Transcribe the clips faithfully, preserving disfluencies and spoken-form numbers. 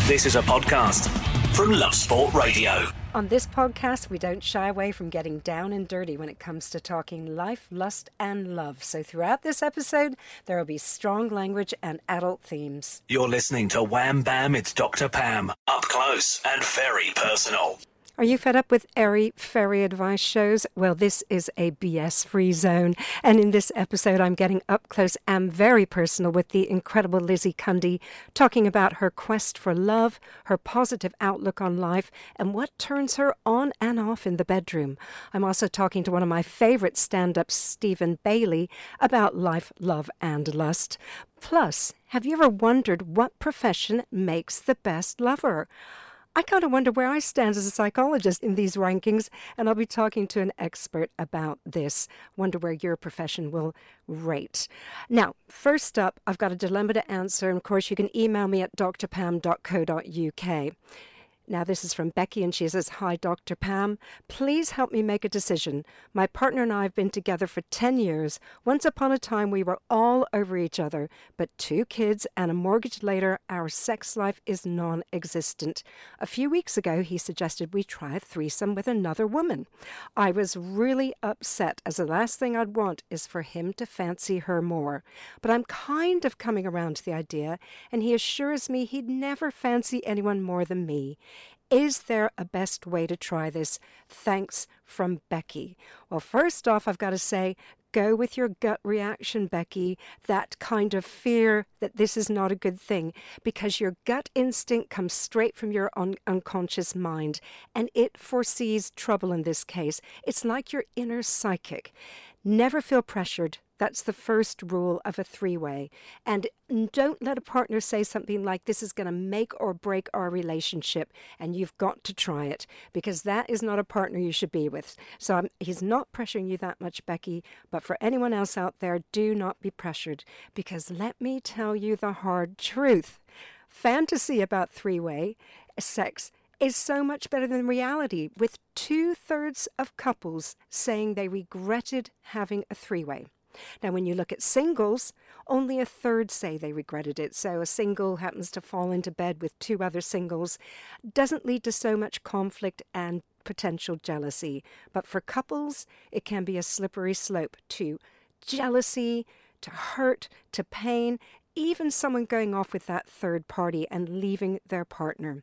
This is a podcast from Love Sport Radio. On this podcast, we don't shy away from getting down and dirty when it comes to talking life, lust, and love. So throughout this episode, there will be strong language and adult themes. You're listening to Wham Bam, it's Doctor Pam. Up close and very personal. Are you fed up with airy fairy advice shows? Well, this is a B S-free zone. And in this episode, I'm getting up close and very personal with the incredible Lizzie Cundy, talking about her quest for love, her positive outlook on life, and what turns her on and off in the bedroom. I'm also talking to one of my favorite stand-ups, Stephen Bailey, about life, love, and lust. Plus, have you ever wondered what profession makes the best lover? I kind of wonder where I stand as a psychologist in these rankings, and I'll be talking to an expert about this. Wonder where your profession will rate. Now, first up, I've got a dilemma to answer, and of course you can email me at d r pam dot co dot u k. Now, this is from Becky, and she says, "Hi, Doctor Pam. Please help me make a decision. My partner and I have been together for ten years. Once upon a time, we were all over each other, but two kids and a mortgage later, our sex life is non-existent. A few weeks ago, he suggested we try a threesome with another woman. I was really upset, as the last thing I'd want is for him to fancy her more. But I'm kind of coming around to the idea, and he assures me he'd never fancy anyone more than me. Is there a best way to try this? Thanks, from Becky." Well, first off, I've got to say, go with your gut reaction, Becky, that kind of fear that this is not a good thing, because your gut instinct comes straight from your un- unconscious mind, and it foresees trouble in this case. It's like your inner psychic. Never feel pressured. That's the first rule of a three-way. And don't let a partner say something like, "This is going to make or break our relationship, and you've got to try it," because that is not a partner you should be with. So I'm, he's not pressuring you that much, Becky, but for anyone else out there, do not be pressured, because let me tell you the hard truth. Fantasy about three-way sex is so much better than reality, with two-thirds of couples saying they regretted having a three-way. Now, when you look at singles, only a third say they regretted it. So a single happens to fall into bed with two other singles. Doesn't lead to so much conflict and potential jealousy. But for couples, it can be a slippery slope to jealousy, to hurt, to pain, even someone going off with that third party and leaving their partner.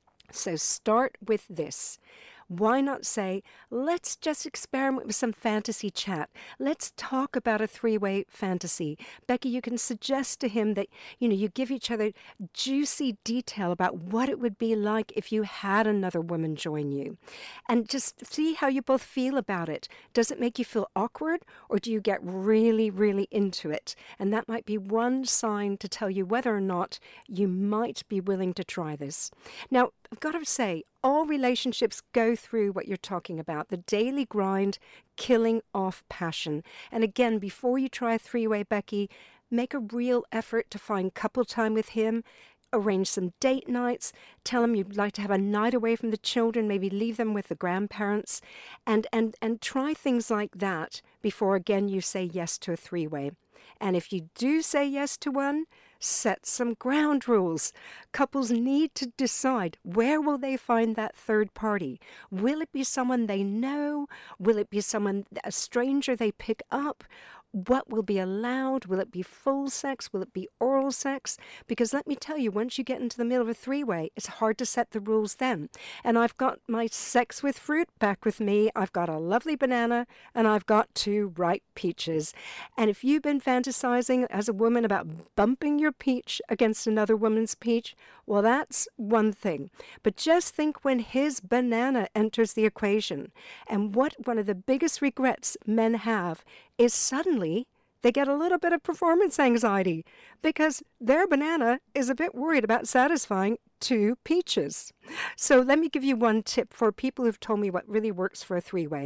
So start with this. Why not say, let's just experiment with some fantasy chat. Let's talk about a three-way fantasy. Becky, you can suggest to him that, you know, you give each other juicy detail about what it would be like if you had another woman join you. And just see how you both feel about it. Does it make you feel awkward, or do you get really, really into it? And that might be one sign to tell you whether or not you might be willing to try this. Now, I've got to say, all relationships go through what you're talking about, the daily grind, killing off passion. And again, before you try a three-way, Becky, make a real effort to find couple time with him. Arrange some date nights. Tell him you'd like to have a night away from the children, maybe leave them with the grandparents, and, and, and try things like that before, again, you say yes to a three-way. And if you do say yes to one, set some ground rules. Couples need to decide, where will they find that third party? Will it be someone they know? Will it be someone, a stranger they pick up? What will be allowed? Will it be full sex? Will it be oral sex? Because let me tell you, once you get into the middle of a three-way, it's hard to set the rules then. And I've got my sex with fruit back with me. I've got a lovely banana, and I've got two ripe peaches. And if you've been fantasizing as a woman about bumping your peach against another woman's peach, well, that's one thing. But just think when his banana enters the equation, and what one of the biggest regrets men have is suddenly they get a little bit of performance anxiety because their banana is a bit worried about satisfying two peaches. So let me give you one tip for people who've told me what really works for a three-way.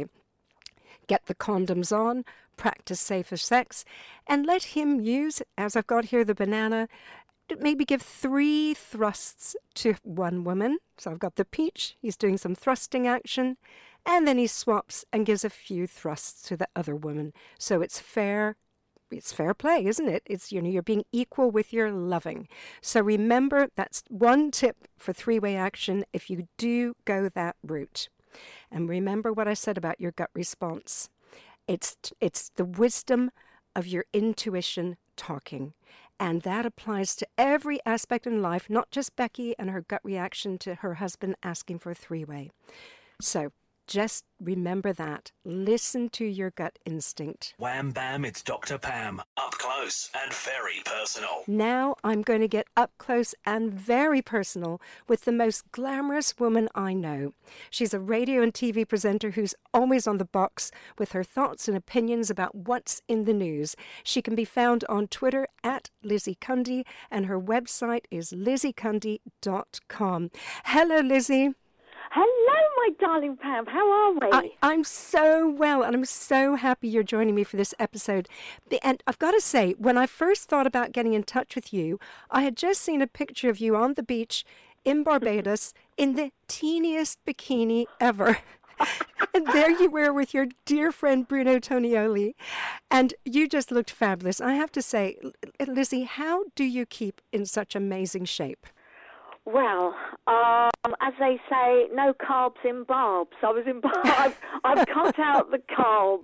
Get the condoms on, practice safer sex, and let him use, as I've got here, the banana. Maybe give three thrusts to one woman. So I've got the peach, he's doing some thrusting action, and then he swaps and gives a few thrusts to the other woman. So it's fair, it's fair play, isn't it? It's, you know, you're being equal with your loving. So remember, that's one tip for three-way action if you do go that route. And remember what I said about your gut response. It's it's the wisdom of your intuition talking. And that applies to every aspect in life, not just Becky and her gut reaction to her husband asking for a three-way. So just remember that. Listen to your gut instinct. Wham Bam, it's Doctor Pam. Up close and very personal. Now I'm going to get up close and very personal with the most glamorous woman I know. She's a radio and T V presenter who's always on the box with her thoughts and opinions about what's in the news. She can be found on Twitter at Lizzie Cundy, and her website is lizzie cundy dot com. Hello, Lizzie. Hello, my darling Pam. How are we? I, I'm so well, and I'm so happy you're joining me for this episode. The, and I've got to say, when I first thought about getting in touch with you, I had just seen a picture of you on the beach in Barbados in the teeniest bikini ever. And there you were with your dear friend Bruno Tonioli, and you just looked fabulous. I have to say, Lizzie, how do you keep in such amazing shape? Well, um, as they say, no carbs in barbs. I was in barbs. I've, I've cut out the carbs,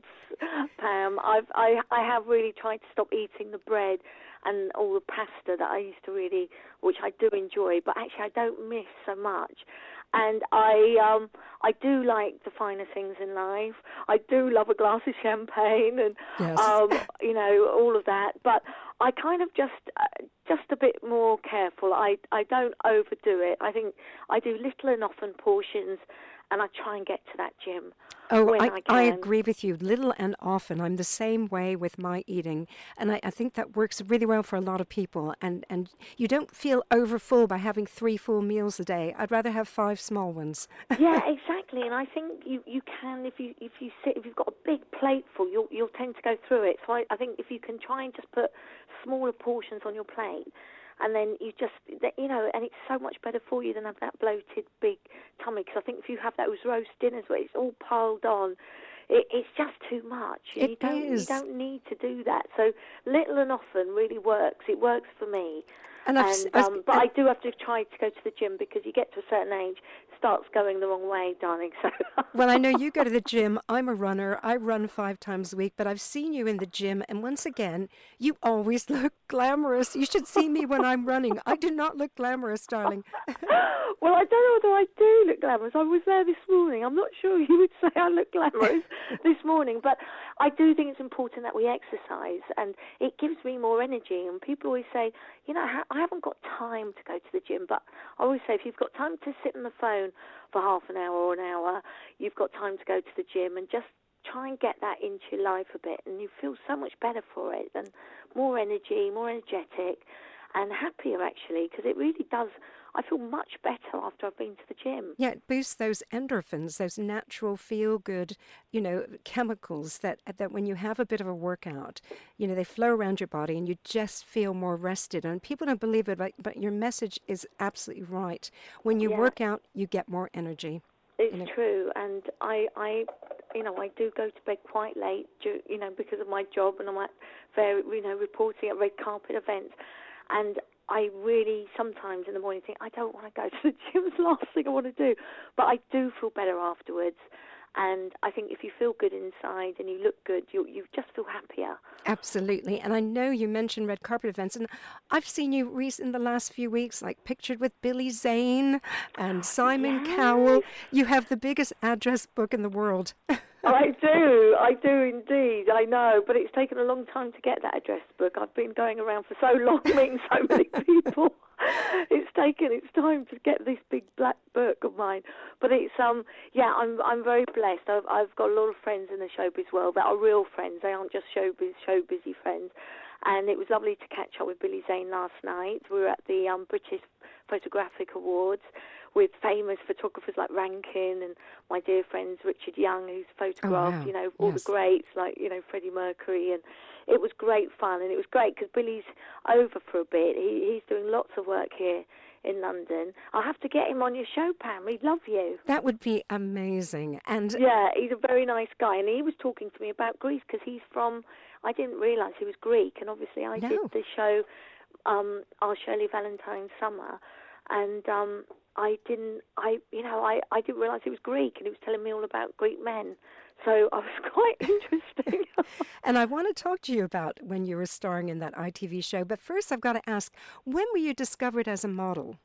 Pam. I've, I, I have really tried to stop eating the bread and all the pasta that I used to really, which I do enjoy, but actually I don't miss so much. And I um, I do like the finer things in life. I do love a glass of champagne and, yes. um, you know, all of that. But I kind of just uh, just a bit more careful. I, I don't overdo it. I think I do little and often portions, and I try and get to that gym. Oh, when I, I, I can. agree with you, little and often. I'm the same way with my eating, and I, I think that works really well for a lot of people. And, and you don't feel overfull by having three full meals a day. I'd rather have five small ones. Yeah, exactly. And I think you, you can, if you if you sit, if you've got a big plate full, you'll you'll tend to go through it. So I, I think if you can try and just put smaller portions on your plate, and then you just, you know, and it's so much better for you than have that bloated big tummy. Because I think if you have those roast dinners where it's all piled on, it, it's just too much. It you don't, is. You don't need to do that. So little and often really works. It works for me. And, I've, and I've, um, but I do have to try to go to the gym because you get to a certain age, it starts going the wrong way, darling. So well, I know you go to the gym. I'm a runner. I run five times a week, but I've seen you in the gym, and once again, you always look glamorous. You should see me when I'm running. I do not look glamorous, darling. Well, I don't know whether I do look glamorous. I was there this morning. I'm not sure you would say I look glamorous this morning, but I do think it's important that we exercise, and it gives me more energy. And people always say, you know, I haven't got time to go to the gym, but I always say if you've got time to sit on the phone for half an hour or an hour, you've got time to go to the gym, and just try and get that into your life a bit, and you feel so much better for it, and more energy, more energetic, and happier actually, because it really does. I feel much better after I've been to the gym. Yeah, it boosts those endorphins, those natural feel-good, you know, chemicals that that when you have a bit of a workout, you know, they flow around your body and you just feel more rested. And people don't believe it, but, but your message is absolutely right. When you yeah. work out, you get more energy. It's you know. true, and I, I, you know, I do go to bed quite late, you know, because of my job, and I'm at very, you know, reporting at red carpet events, and I really sometimes in the morning think I don't want to go to the gym. It's the last thing I want to do, but I do feel better afterwards. And I think if you feel good inside and you look good, you you just feel happier. Absolutely. And I know you mentioned red carpet events, and I've seen you recent in the last few weeks, like pictured with Billy Zane and Simon yes. Cowell. You have the biggest address book in the world. I do, I do indeed, I know, but it's taken a long time to get that address book. I've been going around for so long, meeting so many people. It's taken its time to get this big black book of mine. But it's, um, yeah, I'm I'm very blessed. I've, I've got a lot of friends in the showbiz world that are real friends. They aren't just showbiz, showbizy friends. And it was lovely to catch up with Billy Zane last night. We were at the um, British Photographic Awards with famous photographers like Rankin and my dear friends Richard Young, who's photographed, oh, wow. you know, all yes. the greats like, you know, Freddie Mercury. And it was great fun. And it was great because Billy's over for a bit. He, he's doing lots of work here in London. I'll have to get him on your show, Pam. He'd love you. That would be amazing. And yeah, he's a very nice guy, and he was talking to me about Greece because he's from. I didn't realise he was Greek, and obviously I no. did the show, um, Our Shirley Valentine Summer, and um, I didn't. I you know I, I didn't realise he was Greek, and he was telling me all about Greek men. So I was quite interesting. And I want to talk to you about when you were starring in that I T V show. But first, I've got to ask, when were you discovered as a model?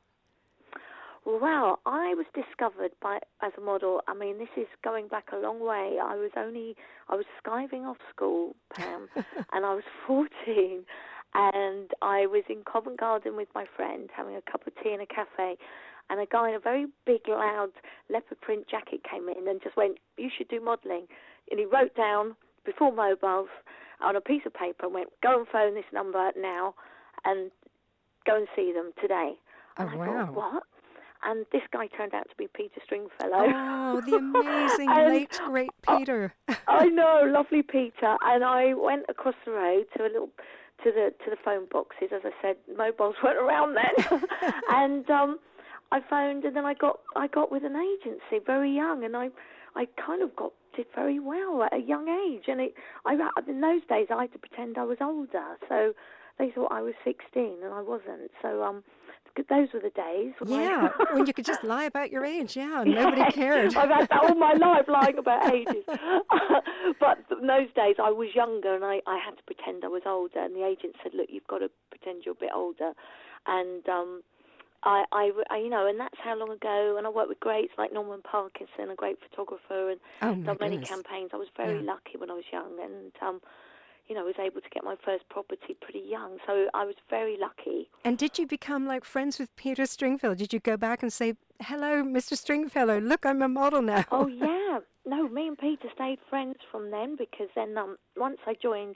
Well, I was discovered by as a model. I mean, this is going back a long way. I was only, I was skiving off school, Pam, and I was fourteen. And I was in Covent Garden with my friend having a cup of tea in a cafe. And a guy in a very big, loud leopard print jacket came in and just went, "You should do modelling." And he wrote down, before mobiles, on a piece of paper and went, "Go and phone this number now and go and see them today." Oh, and I wow. thought, what? And this guy turned out to be Peter Stringfellow. Oh, the amazing and, late, great Peter. I know, lovely Peter. And I went across the road to a little... to the to the phone boxes. As I said, mobiles weren't around then. and... um I phoned, and then I got I got with an agency very young, and I I kind of got did very well at a young age. And it I in those days I had to pretend I was older, so they thought I was sixteen, and I wasn't. So um, those were the days. When Yeah, I... when you could just lie about your age. Yeah, nobody yes, cared. I've had that all my life, lying about ages. But in those days I was younger, and I I had to pretend I was older. And the agent said, "Look, you've got to pretend you're a bit older," and um. I, I, I, you know, and that's how long ago. And I worked with greats like Norman Parkinson, a great photographer, and oh my done many goodness. campaigns. I was very Yeah. lucky when I was young, and um, you know, was able to get my first property pretty young. So I was very lucky. And did you become like friends with Peter Stringfellow? Did you go back and say, "Hello, Mister Stringfellow, look, I'm a model now"? Oh yeah, no, me and Peter stayed friends from then, because then um, once I joined,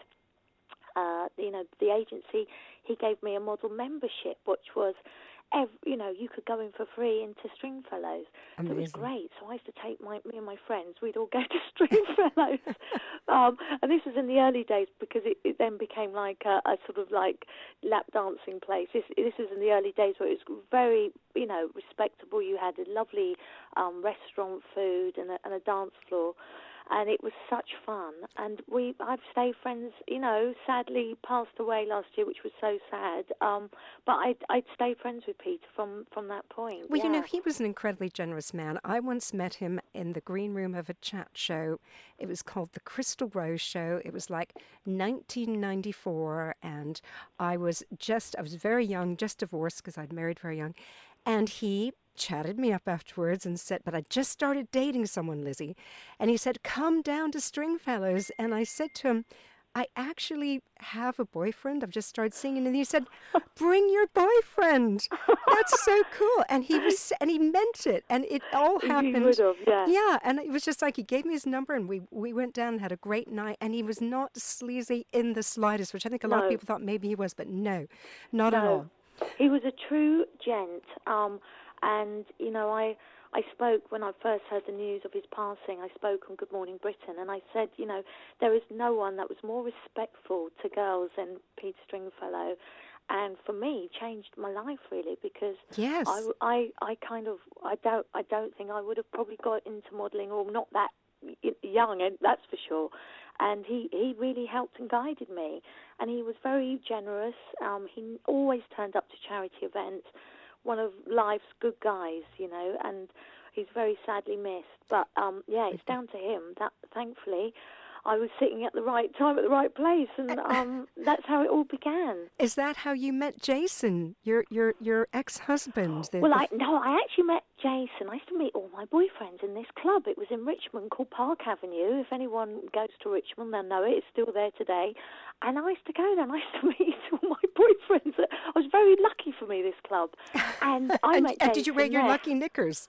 uh, you know, the agency, he gave me a model membership, which was. Every, you know, you could go in for free into Stringfellows. So it was great. So I used to take my me and my friends. We'd all go to Stringfellows, um, and this was in the early days, because it, it then became like a, a sort of like lap dancing place. This this was in the early days where it was very, you know, respectable. You had a lovely um, restaurant food and a, and a dance floor. And it was such fun, and we I've stayed friends. You know, sadly passed away last year, which was so sad. Um, but I I'd stayed friends with Peter from, from that point. Well, yeah. you know, he was an incredibly generous man. I once met him in the green room of a chat show. It was called the Crystal Rose Show. It was like nineteen ninety-four, and I was just I was very young, just divorced because I'd married very young, and he chatted me up afterwards and said, "But I just started dating someone, Lizzie." And he said, "Come down to Stringfellows." And I said to him, "I actually have a boyfriend. I've just started singing." And he said, "Bring your boyfriend. That's so cool." And he was, and he meant it. And it all happened. He would have, yeah. Yeah. And it was just like he gave me his number, and we, we went down and had a great night. And he was not sleazy in the slightest, which I think a lot No. of people thought maybe he was, but no, not no. at all. He was a true gent. Um, And, you know, I I spoke, when I first heard the news of his passing, I spoke on Good Morning Britain, and I said, you know, there is no one that was more respectful to girls than Peter Stringfellow. And for me, changed my life, really, because Yes. I, I, I kind of, I don't, I don't think I would have probably got into modelling, or not that young, and that's for sure. And he, he really helped and guided me. And he was very generous. Um, he always turned up to charity events. One of life's good guys, you know, and he's very sadly missed. But um, yeah, it's down to him. That thankfully, I was sitting at the right time at the right place, and um, that's how it all began. Is that how you met Jason, your your your ex-husband? The, Well, the I no, I actually met Jason. I used to meet all my boyfriends in this club. It was in Richmond called Park Avenue. If anyone goes to Richmond, they'll know it. It's still there today. And I used to go there, and I used to meet all my boyfriends. I was very lucky for me, this club. And I and, met and Jason did you wear your there. lucky knickers?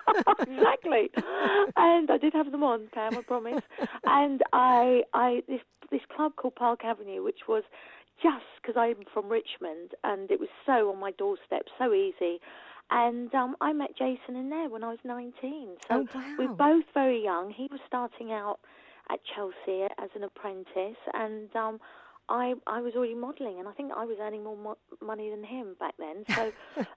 Exactly. And I did have them on, Pam, I promise. And I, I this this club called Park Avenue, which was just because I'm from Richmond, and it was so on my doorstep, so easy. And um, I met Jason in there when I was nineteen. So Oh, wow. we were both very young. He was starting out at Chelsea as an apprentice, and um, I I was already modelling, and I think I was earning more mo- money than him back then. So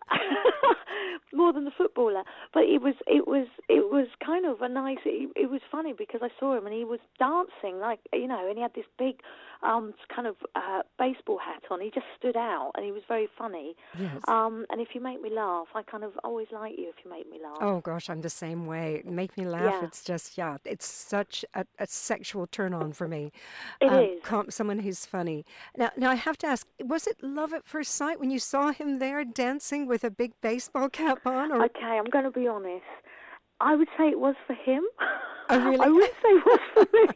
more than the footballer. But it was it was it was kind of a nice. It, it was funny because I saw him and he was dancing like you know, and he had this big um, kind of uh, baseball hat on. He just stood out, and he was very funny. Yes. Um, and if you make me laugh, I kind of always like you if you make me laugh. Oh gosh, I'm the same way. Make me laugh. Yeah. It's just yeah. It's such a, a sexual turn on for me. It um, is. com- someone who's funny. Now, now I have to ask: was it love at first sight when you saw him there dancing with a big baseball cap on? Or Okay, I'm going to be honest. I would say it was for him. Oh, really? I wouldn't say it was for me.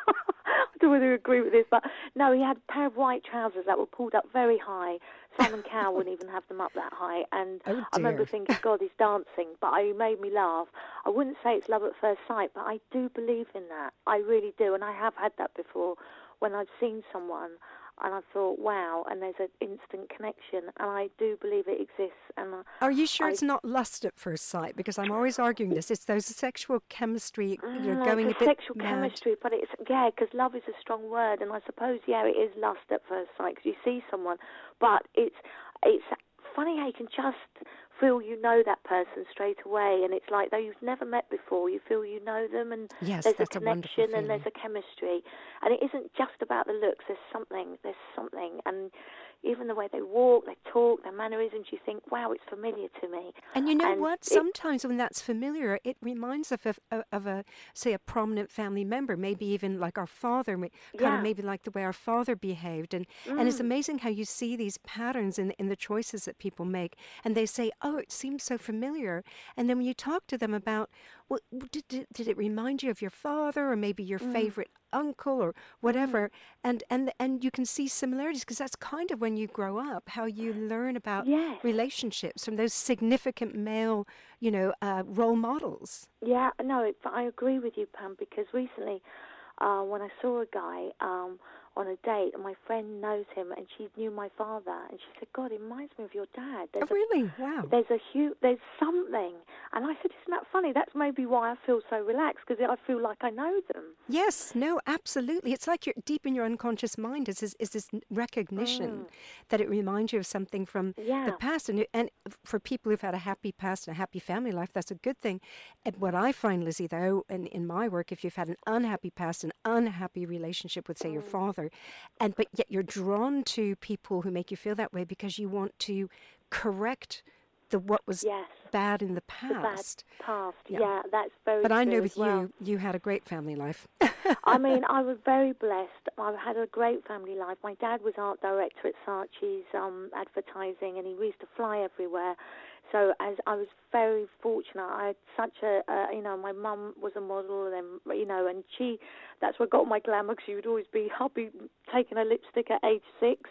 I don't know whether you agree with this, but no, he had a pair of white trousers that were pulled up very high. Simon Cowell wouldn't even have them up that high. And Oh, I remember dear. thinking, God, he's dancing. But it made me laugh. I wouldn't say it's love at first sight, but I do believe in that. I really do. And I have had that before when I've seen someone and I thought, wow, and there's an instant connection. And I do believe it exists. And I- Are you sure I- it's not lust at first sight? Because I'm always arguing this. It's those sexual chemistry, you're No, going it's a bit sexual mad. chemistry, but it's yeah, because love is a strong word, and I suppose yeah, it is lust at first sight because you see someone, but it's it's funny how you can just feel you know that person straight away, and it's like though you've never met before, you feel you know them, and Yes, there's that's a a wonderful connection and feeling. there's a chemistry, and it isn't just about the looks. There's something, there's something, and even the way they walk, they talk, their mannerisms, you think, wow, it's familiar to me. And you know And what? it- Sometimes when that's familiar, it reminds us of, of, of a, say, a prominent family member, maybe even like our father, ma- kind Yeah. of maybe like the way our father behaved. And, and it's Mm. amazing how you see these patterns in, in the choices that people make. And they say, oh, it seems so familiar. And then when you talk to them about, well, did, did, did it remind you of your father or maybe your Mm. favorite uncle or whatever? And, and, and you can see similarities because that's kind of when you grow up, how you learn about Yes. relationships from those significant male, you know, uh, role models. Yeah, no, it, I agree with you, Pam, because recently uh, when I saw a guy um, on a date, and my friend knows him, and she knew my father, and she said, God, it reminds me of your dad. There's Oh, really? Wow. A, there's a hu- there's something. And I said, isn't that funny? That's maybe why I feel so relaxed, because I feel like I know them. Yes, no, absolutely. It's like you're deep in your unconscious mind is this, is this recognition that it reminds you of something from Yeah. the past. And, it- and for people who've had a happy past and a happy family life, that's a good thing. And what I find, Lizzie, though, in, in my work, if you've had an unhappy past, an unhappy relationship with, say, your father, and but yet you're drawn to people who make you feel that way because you want to correct the what was Yes. bad in the The bad past. past. Yeah. Yeah, that's very But I know true with as well. you, you had a great family life. I mean, I was very blessed. I had a great family life. My dad was art director at Saatchi's um, advertising, and he used to fly everywhere. So as I was very fortunate, I had such a, uh, you know, my mum was a model, and you know, and she, that's what got my glamour. 'Cause she would always be, I'll be taking a lipstick at age six.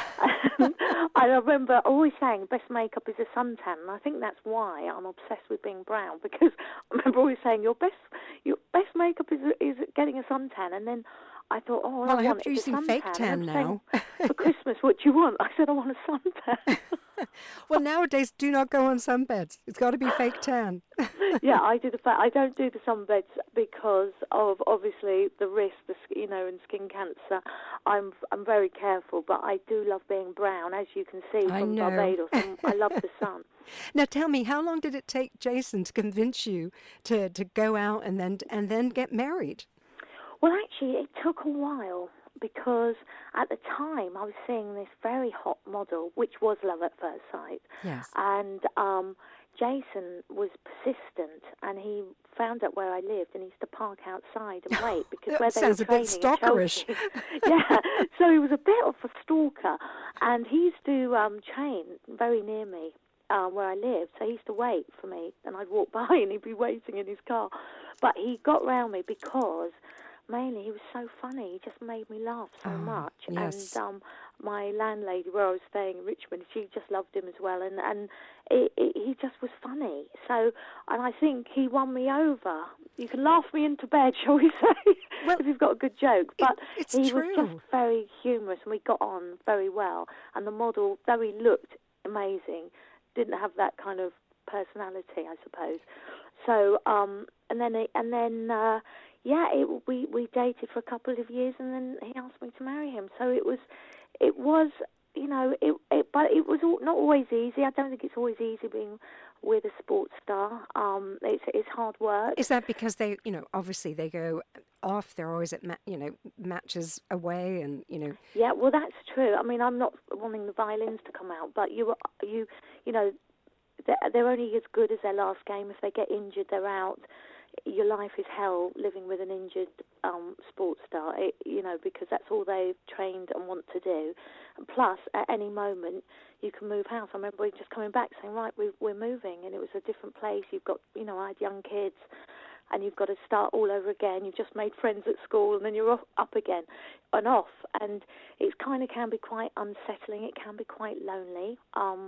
And I remember always saying, best makeup is a suntan, and I think that's why I'm obsessed with being brown. Because I remember always saying, your best, your best makeup is is getting a suntan, and then I thought, oh, all Well, I, I want hope you're is a using fake suntan. tan And I'm saying, now. for Christmas, what do you want? I said, I want a suntan. Well, nowadays, do not go on sunbeds. It's got to be fake tan. Yeah, I do the fa- I don't do the sunbeds because of obviously the risk, the sk- you know, and skin cancer. I'm I'm very careful, but I do love being brown, as you can see I from know. Barbados. And I love the sun. Now, tell me, how long did it take Jason to convince you to, to go out and then and then get married? Well, actually, it took a while because at the time I was seeing this very hot model, which was love at first sight. Yes. And um, Jason was persistent, and he found out where I lived, and he used to park outside and wait because That where they sounds were a bit training in stalkerish. Chelsea. Yeah, so he was a bit of a stalker, and he used to um, train very near me. Uh, where I lived, so he used to wait for me, and I'd walk by and he'd be waiting in his car. But he got round me because mainly he was so funny. He just made me laugh so Oh, much. yes. And um, my landlady, where I was staying in Richmond, she just loved him as well. And and it, it, he just was funny. So, and I think he won me over. You can laugh me into bed, shall we say, Well, because he's got a good joke. But it's he true. was just very humorous, and we got on very well. And the model, though he looked amazing, didn't have that kind of personality, I suppose. So, um, and then, it, and then, uh, yeah, it, we we dated for a couple of years, and then he asked me to marry him. So it was, it was, you know, it, it but it was all, not always easy. I don't think it's always easy being with a sports star. Um, it's it's hard work. Is that because they, you know, obviously they go off, they're always at, ma- you know, matches away, and, you know. Yeah, well, that's true. I mean, I'm not wanting the violins to come out, but you, you, you know, they're, they're only as good as their last game. If they get injured, they're out. Your life is hell living with an injured um, sports star, it, you know, because that's all they've trained and want to do. And plus, at any moment, you can move house. I remember just coming back saying, right, we, we're moving, and it was a different place. You've got, you know, I had young kids, and you've got to start all over again. You've just made friends at school, and then you're off, up again and off. And it kind of can be quite unsettling. It can be quite lonely. Um,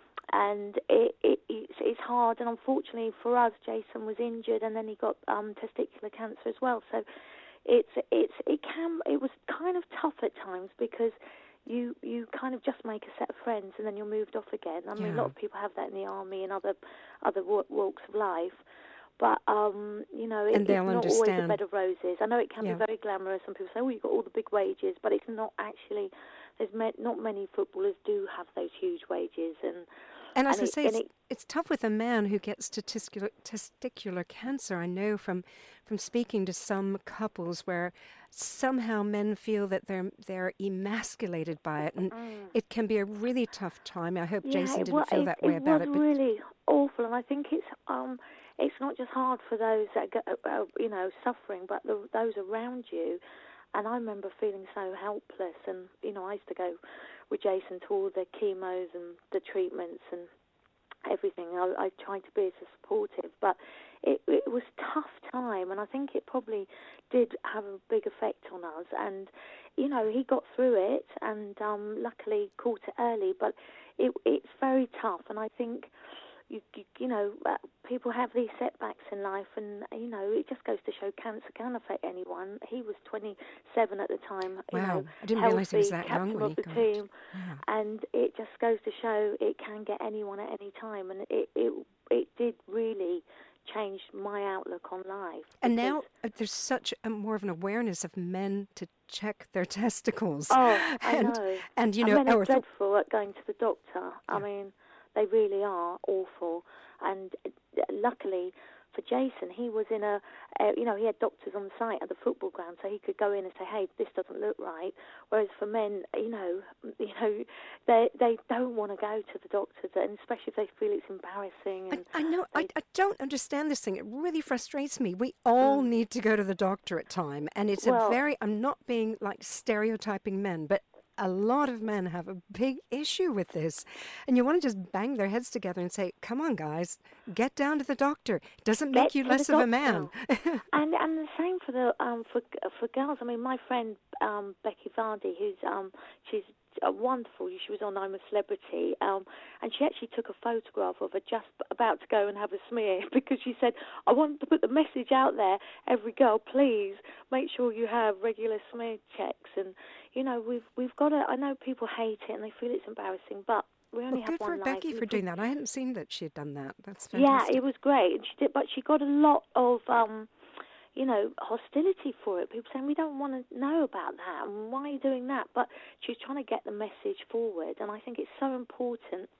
and it, it, it's, it's hard. And unfortunately for us, Jason was injured, and then he got um, testicular cancer as well. So it's it's it can it was kind of tough at times, because you you kind of just make a set of friends, and then you're moved off again. I mean, Yeah. a lot of people have that in the army and other other walks of life. But, um, you know, it, And it's they'll not understand. always a bed of roses. I know it can Yeah. be very glamorous, and people say, oh, you've got all the big wages, but it's not actually, there's ma- not many footballers do have those huge wages. And And as and I it- say, and it's, it- it's tough with a man who gets testicular, testicular cancer. I know from from speaking to some couples where somehow men feel that they're they're emasculated by it, and it can be a really tough time. I hope Jason it didn't wa- feel it, that way it about was it. But really awful, and I think it's um, it's not just hard for those that go, uh, you know, suffering, but the, those around you. And I remember feeling so helpless, and you know, I used to go with Jason to all the chemos and the treatments and everything. I, I tried to be as supportive, but it, it was a tough time, and I think it probably did have a big effect on us. And you know, he got through it, and um, luckily caught it early. But it, it's very tough, and I think you you, you know uh, people have these setbacks in life, and you know, it just goes to show cancer can affect anyone. He was twenty-seven at the time. You wow, know, I didn't healthy, realize he was that captain young when of he the got team. it. Yeah. And it just goes to show it can get anyone at any time, and it it, it did really change my outlook on life. And because- now uh, there's such a more of an awareness of men to check their testicles. oh, I and, know. And you and know, men are or th- dreadful at going to the doctor. I Yeah. mean, they really are awful. And uh, luckily for Jason, he was in a, uh, you know, he had doctors on site at the football ground, so he could go in and say, "Hey, this doesn't look right." Whereas for men, you know, you know, they they don't want to go to the doctors, and especially if they feel it's embarrassing. And I, I know, I, they- I don't understand this thing. It really frustrates me. We all need to go to the doctor at time. And it's a Well- very, I'm not being like stereotyping men, but a lot of men have a big issue with this. And you want to just bang their heads together and say, come on, guys, get down to the doctor. It doesn't make Get you to the less of a man. doctor. and and the same for the um for for girls. I mean, my friend um Becky Vardy, who's um she's uh, wonderful. She was on I'm a Celebrity, um, and she actually took a photograph of her just about to go and have a smear, because she said, I want to put the message out there, every girl, please make sure you have regular smear checks. And you know, we've we've got to, I know people hate it and they feel it's embarrassing, but we only Well, have good for one life. Becky We for put- doing that. I hadn't seen that she had done that. That's Yeah, fantastic. it was great, and she did, but she got a lot of um you know, hostility for it. People saying, we don't want to know about that, and why are you doing that? But she's trying to get the message forward, and I think it's so important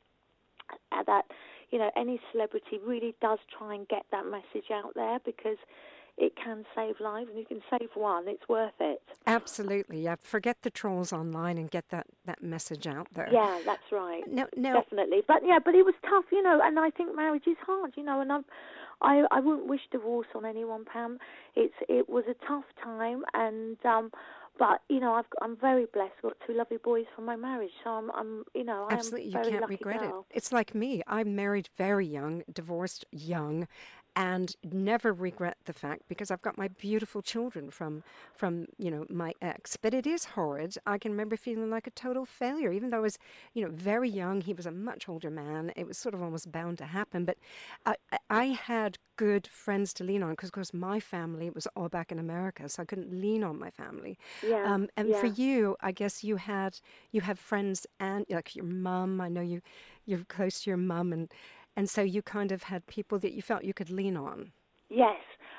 that, you know, any celebrity really does try and get that message out there, because it can save lives, and you can save one, it's worth it. Absolutely. Yeah. Forget the trolls online and get that, that message out there. Yeah, that's right. Now, now Definitely. But yeah, but it was tough, you know, and I think marriage is hard, you know, and I'm, I I wouldn't wish divorce on anyone, Pam. It's it was a tough time, and um, but you know, I've I'm very blessed. I've got two lovely boys from my marriage, so I'm I'm you know I absolutely, am a you very can't lucky regret girl. it. It's like me. I married very young, divorced young, and never regret the fact, because I've got my beautiful children from, from you know, my ex. But it is horrid. I can remember feeling like a total failure, even though I was, you know, very young. He was a much older man. It was sort of almost bound to happen. But I, I had good friends to lean on, because, of course, my family was all back in America, so I couldn't lean on my family. Yeah, Um, and for yeah. you, I guess you had you have friends and like your mum. I know you you're close to your mum, and and so you kind of had people that you felt you could lean on. Yes,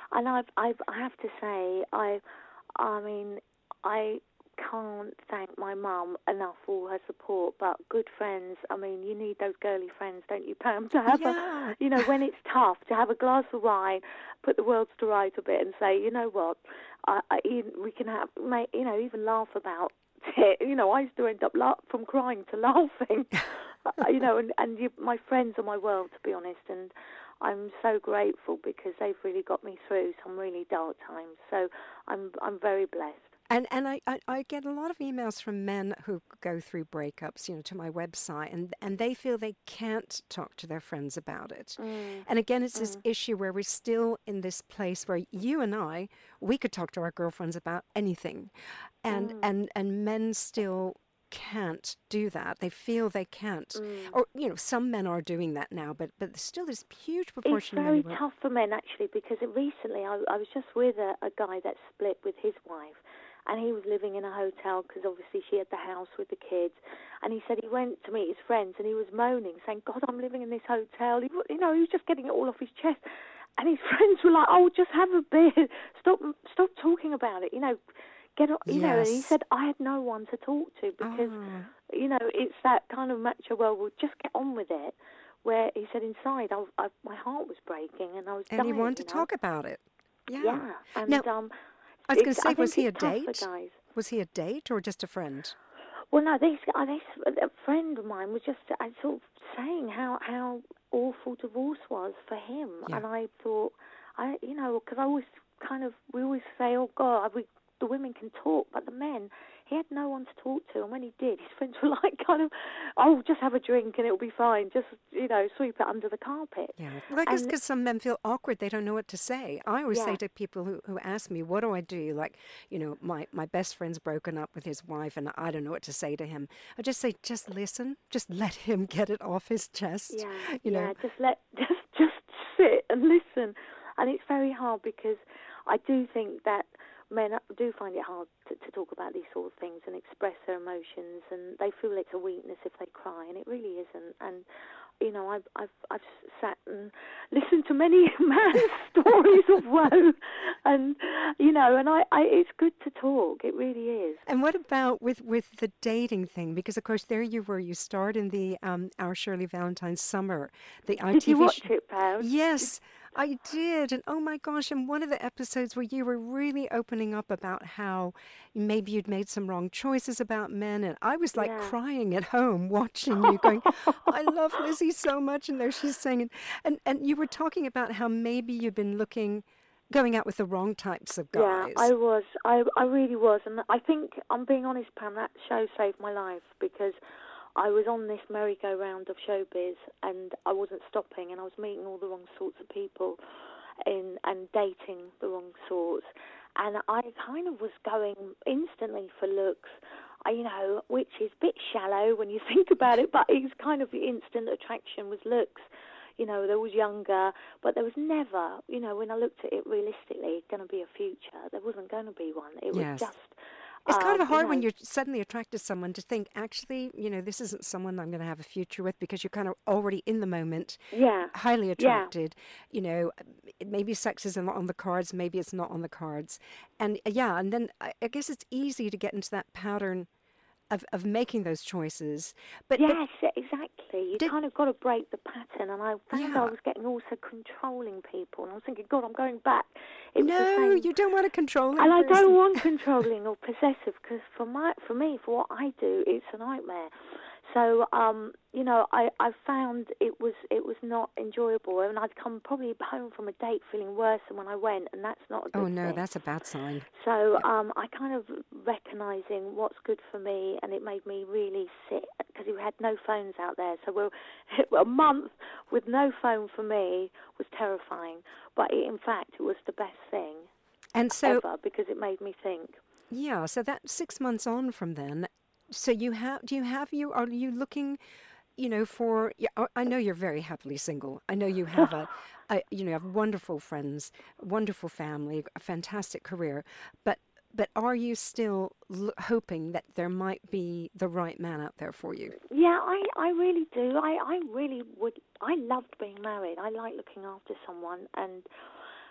and I've, I've, I have to say, I, I mean, I can't thank my mum enough for all her support. But good friends, I mean, you need those girly friends, don't you, Pam? To have Yeah. a, you know, when it's tough, to have a glass of wine, put the world to right a bit, and say, you know what, I, I, we can have, you know, even laugh about it. You know, I used to end up la- from crying to laughing. You know, and, and you, my friends are my world, to be honest, and I'm so grateful because they've really got me through some really dark times. So I'm I'm very blessed. And and I, I, I get a lot of emails from men who go through breakups, you know, to my website, and, and they feel they can't talk to their friends about it. Mm. And again, it's Mm. this issue where we're still in this place where you and I, we could talk to our girlfriends about anything. And, Mm. and, and men still can't do that. They feel they can't. Mm. Or, you know, some men are doing that now, but, but there's still this huge It's proportion of very men who tough for men, actually, because it, recently I, I was just with a, a guy that split with his wife, and he was living in a hotel because obviously she had the house with the kids. And he said he went to meet his friends and he was moaning, saying, God, I'm living in this hotel. He, you know, he was just getting it all off his chest. And his friends were like, oh, just have a beer. Stop stop talking about it. You know, get on, you know. And he Yes. said, I had no one to talk to because, Ah. you know, it's that kind of macho, well, we'll just get on with it. Where he said inside, I, I, my heart was breaking and I was And dying. he wanted you to know? talk about it. Yeah. Yeah. And, Now, um, I was going it's- to say, I was think he a it's tough for date? guys. Was he a date or just a friend? Well, no, this, uh, this a friend of mine was just uh, sort of saying how how awful divorce was for him, Yeah. and I thought, I you know, because I always kind of we always say, oh God, we, the women can talk, but the men, he had no one to talk to, and when he did, his friends were like, kind of, oh, just have a drink and it'll be fine, just you know, sweep it under the carpet. Yeah. Well, I guess And- because some men feel awkward, they don't know what to say. I always say Yeah. to people who, who ask me, what do I do? Like, you know, my, my best friend's broken up with his wife and I don't know what to say to him. I just say, just listen. Just let him get it off his chest. Yeah, you yeah. know. Just let, just, just sit and listen. And it's very hard because I do think that men do find it hard to, to talk about these sort of things and express their emotions, and they feel it's a weakness if they cry, and it really isn't. And you know, I've I've I've sat and listened to many man's stories of woe, and you know, and I, I it's good to talk. It really is. And what about with, with the dating thing? Because, of course, there you were. You starred in the um, Our Shirley Valentine Summer. The Did you watch it, Pam? Yes, I did. And oh my gosh, and one of the episodes where you were really opening up about how maybe you'd made some wrong choices about men. And I was like Yeah. crying at home watching you going, I love Lizzie so much. And there she's saying, and, and you were talking about how maybe you've been looking, going out with the wrong types of guys. Yeah, I was. I, I really was. And I think, I'm being honest, Pam, that show saved my life because I was on this merry-go-round of showbiz and I wasn't stopping, and I was meeting all the wrong sorts of people in, and dating the wrong sorts. And I kind of was going instantly for looks, I- you know, which is a bit shallow when you think about it, but it's kind of the instant attraction was looks. You know, there was younger, but there was never, you know, when I looked at it realistically, going to be a future. There wasn't going to be one. It Yes. was just... It's kind um, of hard you when know, you're suddenly attracted to someone to think, actually, you know, this isn't someone I'm going to have a future with, because you're kind of already in the moment, Yeah. highly Yeah. attracted. You know, maybe sex is not on the cards, maybe it's not on the cards. And uh, yeah, and then I, I guess it's easy to get into that pattern of, of making those choices. But, but Yes, exactly. You Did- kind of got to break the pattern, and I found Yeah. I was getting also controlling people, and I was thinking, God, I'm going back. It was the no, same. you don't want a controlling And I person. don't want controlling or possessive, because for my, for me, for what I do, it's a nightmare. So, um, you know, I, I found it was it was not enjoyable, and I'd come probably home from a date feeling worse than when I went, and that's not a good Oh, no, thing. that's a bad sign. So um, I kind of recognising what's good for me, and it made me really sit, because we had no phones out there. So we're, a month with no phone for me was terrifying. But it, in fact, it was the best thing And so, ever, because it made me think. yeah, so that six months on from then, so you have, do you have, you, are you looking, you know, for, yeah, I- I know you're very happily single. I know you have a, a you know, you have wonderful friends, wonderful family, a fantastic career, but, but are you still l- hoping that there might be the right man out there for you? Yeah, I, I really do. I, I really would. I loved being married. I like looking after someone, and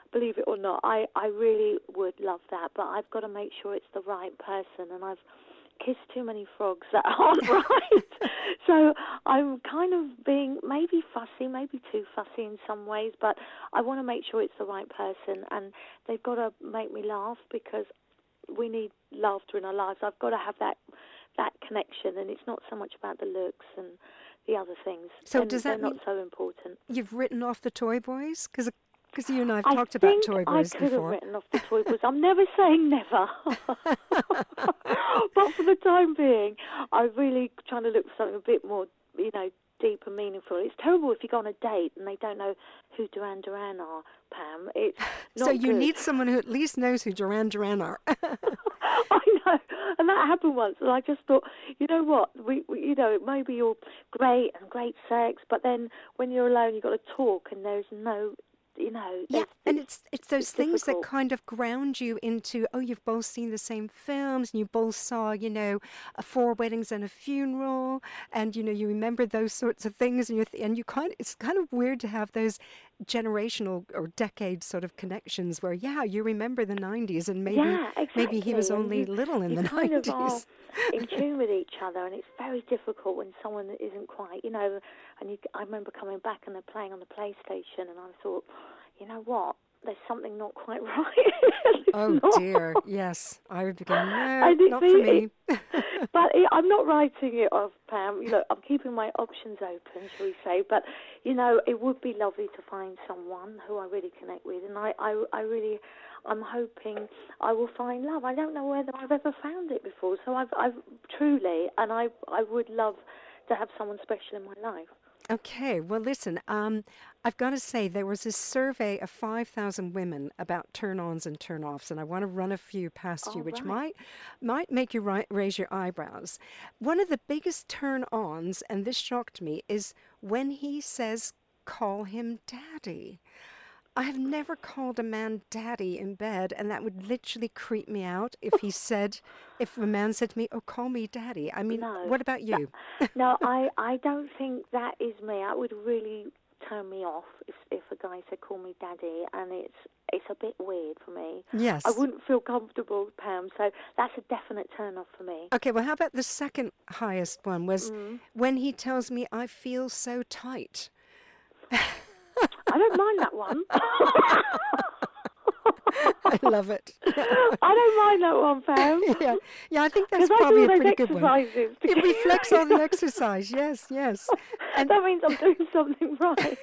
believe it or not, I, I really would love that, but I've got to make sure it's the right person, and I've kissed too many frogs that aren't right. So I'm kind of being maybe fussy, maybe too fussy in some ways, but I want to make sure it's the right person, and they've got to make me laugh, because we need laughter in our lives. I've got to have that that connection, and it's not so much about the looks and the other things. So and does that they're mean not so important? You've written off the Toy Boys? Because because you and I have I talked about think Toy Boys I could before. have written off the Toy Boys. I'm never saying never. But for the time being, I'm really trying to look for something a bit more, you know, deep and meaningful. It's terrible if you go on a date and they don't know who Duran Duran are, Pam. It's not So you good. need someone who at least knows who Duran Duran are. I know, and that happened once, and I just thought, you know what, we, we you know, maybe you're great and great sex, but then when you're alone, you've got to talk, and there's no, you know. Yeah, it's, and it's it's those it's things difficult. that kind of ground you into, oh, you've both seen the same films, and you both saw, you know, a four weddings and a funeral, and, you know, you remember those sorts of things, and you th- and you kind it's kind of weird to have those generational or decade sort of connections where, yeah, you remember the nineties, and maybe yeah, exactly. maybe he was And only you, little in you the kind nineties. of are in tune with each other, and it's very difficult when someone isn't quite, you know. And you, I remember coming back and they're playing on the PlayStation, and I thought, you know what, there's something not quite right. Oh not. dear, yes, I would be going, no, And it- not for me. But it, I'm not writing it off, Pam. You know, I'm keeping my options open, shall we say. But, you know, it would be lovely to find someone who I really connect with. And I, I, I really, I'm hoping I will find love. I don't know whether I've ever found it before. So I've, I've truly, and I, I would love to have someone special in my life. Okay, well, listen, um, I've got to say there was a survey of five thousand women about turn-ons and turn-offs, and I want to run a few past you, All which right. might might make you ri- raise your eyebrows. One of the biggest turn-ons, and this shocked me, is when he says, call him daddy. I have never called a man daddy in bed, and that would literally creep me out if he said, if a man said to me, oh, call me daddy. I mean, No. what about you? No, I, I don't think that is me. That would really turn me off if if a guy said, call me daddy, and it's it's a bit weird for me. Yes. I wouldn't feel comfortable, Pam, so that's a definite turn-off for me. Okay, well, how about the second highest one was Mm. when he tells me I feel so tight. I don't mind that one. I love it. I don't mind that one, Pam. yeah, yeah, I think that's Because I probably do a all pretty those good one. exercises. It reflects all the exercise, yes, yes. And, That means I'm doing something right.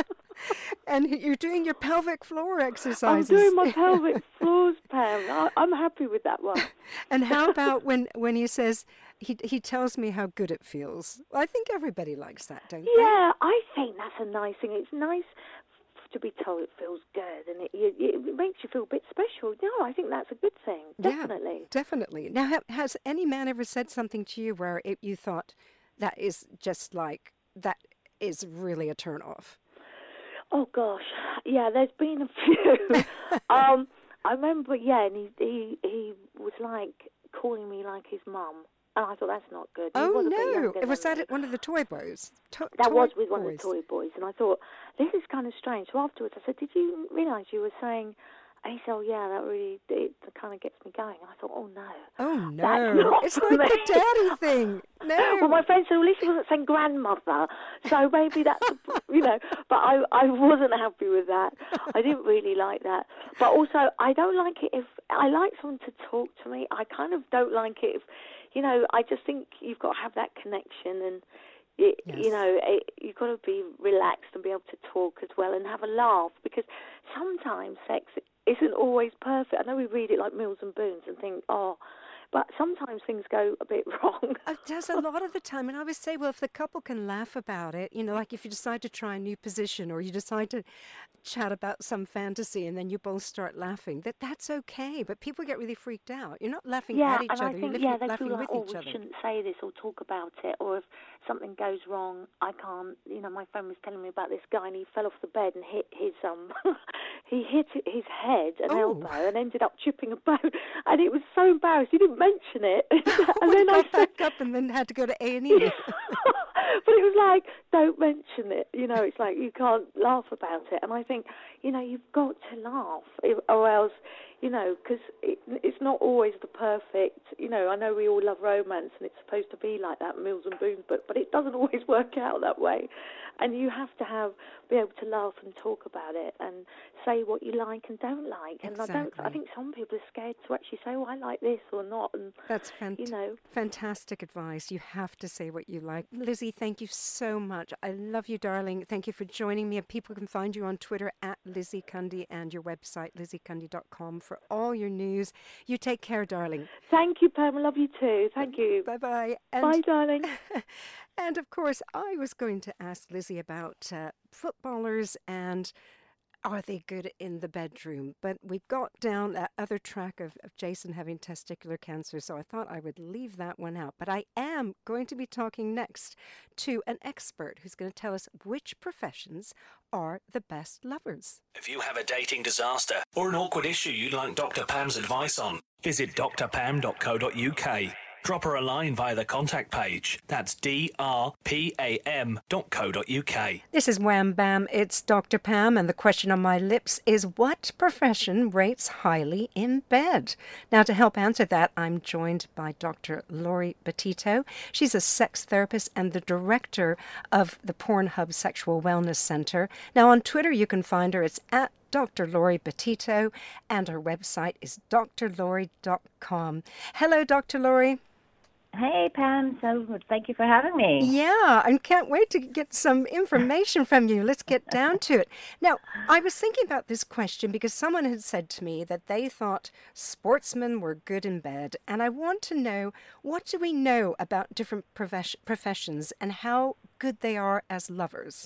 and you're doing your pelvic floor I'm exercises. doing my pelvic floors, Pam. I, I'm happy with that one. And how about when, when he says, he he tells me how good it feels? I think everybody likes that, don't they? Yeah, I think that's a nice thing. It's nice to be told it feels good, and it, it, it makes you feel a bit special. No, I think that's a good thing, definitely. Yeah, definitely. Now, ha- has any man ever said something to you where it, you thought, that is just like, that is really a turn off? Oh, gosh. Yeah, there's been a few. um, I remember, yeah, and he, he, he was like calling me like his mum. And I thought, that's not good. He Oh, was a bit no. younger Was than that me. at one of the Toy Boys? To- That toy was with one boys. of the Toy Boys, and I thought, this is kind of strange. So afterwards I said, did you realise you were saying, and he said, oh yeah, that really, it kind of gets me going. And I thought, oh no. Oh, That's no. not It's for like me. the daddy thing. No. Well, my friend said, well, at least he wasn't saying grandmother, so maybe that's, you know, but I, I wasn't happy with that. I didn't really like that. But also, I don't like it if, I like someone to talk to me. I kind of don't like it if, you know, I just think you've got to have that connection, and, it, Yes. you know, it, you've got to be relaxed and be able to talk as well and have a laugh, because sometimes sex isn't always perfect. I know we read it like Mills and Boons and think, oh, but sometimes things go a bit wrong. It does a lot of the time. And I would say, well, if the couple can laugh about it, you know, like if you decide to try a new position or you decide to chat about some fantasy and then you both start laughing, that that's okay. But people get really freaked out. You're not laughing Yeah, at each and other. I think, You're yeah, laughing, they laughing feel like, with oh, each we other. shouldn't say this or talk about it, or if something goes wrong, I can't, you know, my friend was telling me about this guy, and he fell off the bed and hit his, um, he hit his head and Oh. elbow and ended up chipping a bone, and it was so embarrassed, he didn't mention it. and and then I got said, back up and then had to go to A and E. But it was like, don't mention it. You know, it's like you can't laugh about it. And I think, you know, you've got to laugh, or else, you know, because it, it's not always the perfect, you know, I know we all love romance and it's supposed to be like that, Mills and Boon, but, but it doesn't always work out that way. And you have to have, be able to laugh and talk about it and say what you like and don't like. And exactly. I don't, I think some people are scared to actually say, oh, I like this or not. And that's fant- you know. fantastic advice. You have to say what you like. Lizzie, thank you so much. I love you, darling. Thank you for joining me. And people can find you on Twitter at Lizzie Cundy and your website, lizzie cundy dot com, for all your news. You take care, darling. Thank you, Pam. I love you too. Thank you. Bye-bye. And Bye, darling. And, of course, I was going to ask Lizzie about uh, footballers and are they good in the bedroom? But we've got down that other track of, of Jason having testicular cancer, so I thought I would leave that one out. But I am going to be talking next to an expert who's going to tell us which professions are the best lovers. If you have a dating disaster or an awkward issue you'd like Doctor Pam's advice on, visit d r pam dot co dot u k. Drop her a line via the contact page. That's d r pam dot co dot u k. This is Wham Bam. It's Doctor Pam, and the question on my lips is, what profession rates highly in bed? Now, to help answer that, I'm joined by Doctor Lori Betito. She's a sex therapist and the director of the Pornhub Sexual Wellness Center. Now, on Twitter, you can find her. It's at Doctor Lori Betito, and her website is d r lori dot com. Hello, Doctor Lori. Hey, Pam. So thank you for having me. Yeah, I can't wait to get some information from you. Let's get down to it. Now, I was thinking about this question because someone had said to me that they thought sportsmen were good in bed. And I want to know, what do we know about different profes- professions and how good they are as lovers?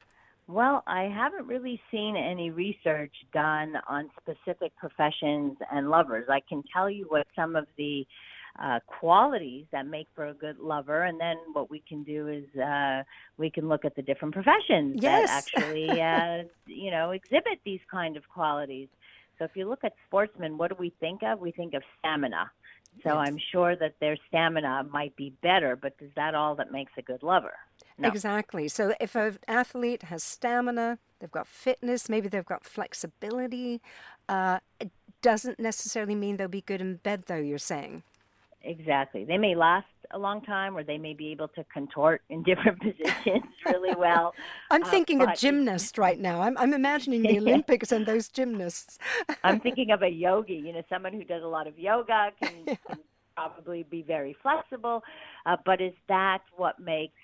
Well, I haven't really seen any research done on specific professions and lovers. I can tell you what some of the uh, qualities that make for a good lover, and then what we can do is uh, we can look at the different professions yes. that actually, uh, you know, exhibit these kind of qualities. So if you look at sportsmen, what do we think of? We think of stamina. So yes. I'm sure that their stamina might be better, but is that all that makes a good lover? No. Exactly. So if an athlete has stamina, they've got fitness, maybe they've got flexibility, uh, it doesn't necessarily mean they'll be good in bed, though, you're saying. Exactly. They may last a long time, or they may be able to contort in different positions really well. I'm thinking uh, a gymnast right now. I'm, I'm imagining the Olympics and those gymnasts. I'm thinking of a yogi, you know, someone who does a lot of yoga, can, yeah. can probably be very flexible. Uh, but is that what makes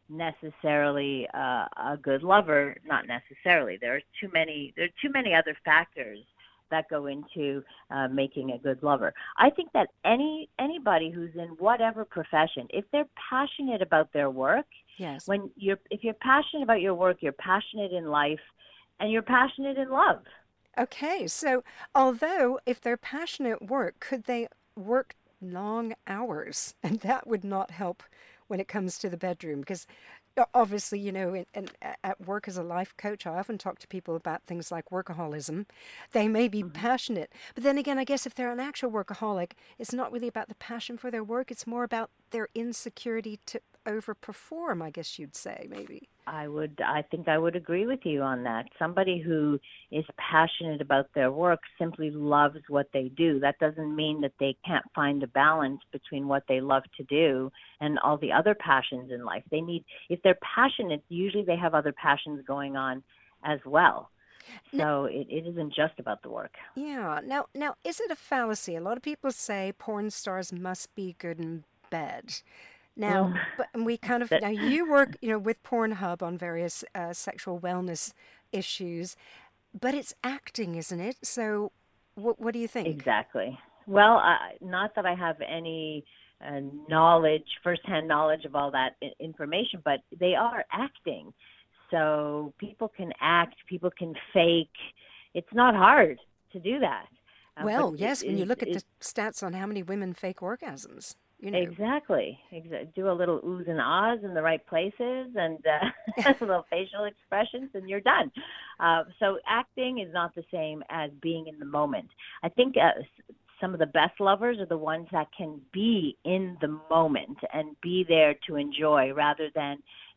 necessarily uh, a good lover? Not necessarily. There are too many. There are too many other factors that go into uh, making a good lover. I think that any anybody who's in whatever profession, if they're passionate about their work, yes. when you're if you're passionate about your work, you're passionate in life, and you're passionate in love. Okay, so although if they're passionate at work, could they work long hours? And that would not help when it comes to the bedroom, because obviously, you know, in, in, at work as a life coach, I often talk to people about things like workaholism. They may be mm-hmm. passionate, but then again, I guess if they're an actual workaholic, it's not really about the passion for their work. It's more about their insecurity to overperform, I guess you'd say, maybe. I would, I think I would agree with you on that. Somebody who is passionate about their work simply loves what they do. That doesn't mean that they can't find a balance between what they love to do and all the other passions in life. They need, if they're passionate, usually they have other passions going on as well. So now, it, it isn't just about the work. Yeah. Now, now, is it a fallacy? A lot of people say porn stars must be good in bed. Now, but we kind of, now you work, you know, with Pornhub on various uh, sexual wellness issues, but it's acting, isn't it? So what, what do you think? Exactly. Well, uh, not that I have any uh, knowledge, firsthand knowledge of all that I- information, but they are acting. So people can act, people can fake. It's not hard to do that. Uh, well, yes, it, when you look at the stats on how many women fake orgasms. You know. Exactly. Exactly. Do a little oohs and ahs in the right places and uh, a little facial expressions, and you're done. Uh, so acting is not the same as being in the moment. I think uh, some of the best lovers are the ones that can be in the moment and be there to enjoy rather than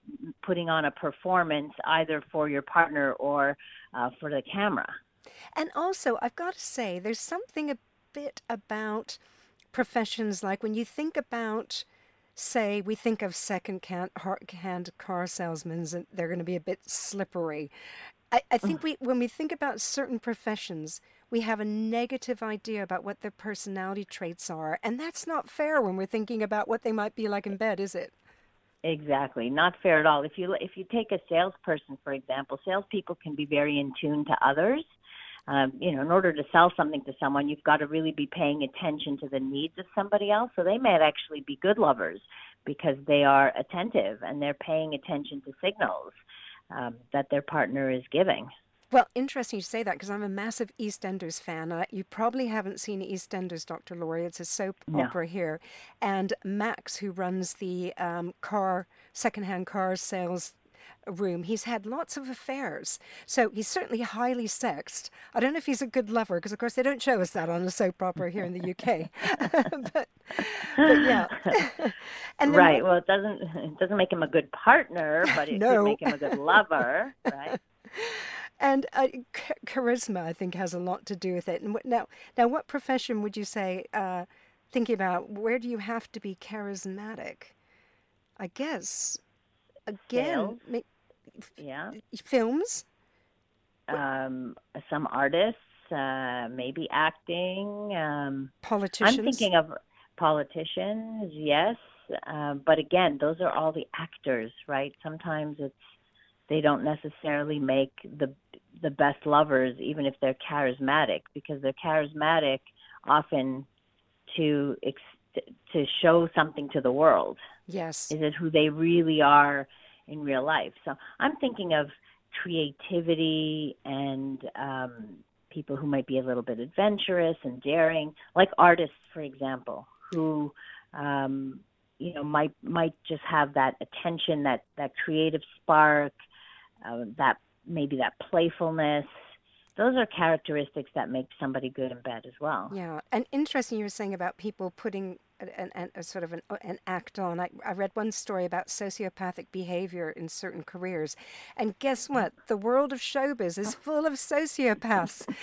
putting on a performance either for your partner or uh, for the camera. And also, I've got to say, there's something a bit about professions like when you think about, say, we think of second-hand car salesmen, and they're going to be a bit slippery. I, I think we, when we think about certain professions, we have a negative idea about what their personality traits are, and that's not fair when we're thinking about what they might be like in bed, is it? Exactly, not fair at all. If you if you take a salesperson, for example, salespeople can be very in tune to others. Um, you know, in order to sell something to someone, you've got to really be paying attention to the needs of somebody else. So they might actually be good lovers because they are attentive and they're paying attention to signals um, that their partner is giving. Well, interesting you say that because I'm a massive EastEnders fan. Uh, you probably haven't seen EastEnders, Doctor Laurie. It's a soap No. opera here. And Max, who runs the um, car, secondhand car sales room, he's had lots of affairs. So he's certainly highly sexed. I don't know if he's a good lover because, of course, they don't show us that on a soap opera here in the U K. but, but yeah. and right. Well, it doesn't it doesn't make him a good partner, but it no. could make him a good lover, right? And uh, ch- charisma, I think, has a lot to do with it. And what, now, now, what profession would you say, uh, thinking about, where do you have to be charismatic? I guess, again, ma- yeah, films? Um, some artists, uh, maybe acting. Um, Politicians? I'm thinking of politicians, yes. Uh, but again, those are all the actors, right? Sometimes it's they don't necessarily make the the best lovers, even if they're charismatic, because they're charismatic often to ex- to show something to the world. Yes. Is it who they really are in real life? So I'm thinking of creativity and um, people who might be a little bit adventurous and daring, like artists, for example, who um, you know might might just have that attention, that that creative spark. Uh, that maybe that playfulness, those are characteristics that make somebody good in bed as well. Yeah, and interesting you were saying about people putting an, an, a sort of an, an act on. I, I read one story about sociopathic behavior in certain careers, and guess what? The world of showbiz is full of sociopaths.